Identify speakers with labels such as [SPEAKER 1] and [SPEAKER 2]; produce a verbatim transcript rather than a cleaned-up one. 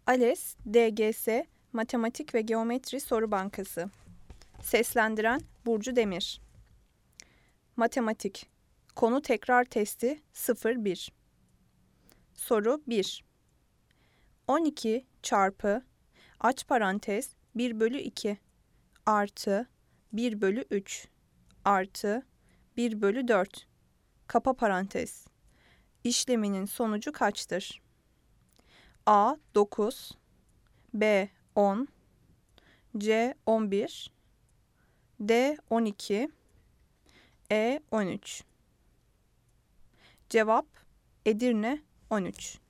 [SPEAKER 1] ALES D G S Matematik ve Geometri Soru Bankası. Seslendiren Burcu Demir. Matematik. Konu tekrar testi sıfır bir. Soru bir. on iki çarpı aç parantez bir bölü iki artı bir bölü üç artı bir bölü dört kapa parantez işleminin sonucu kaçtır? A dokuz, B on, C on bir, D on iki, E on üç. Cevap Edirne on üç.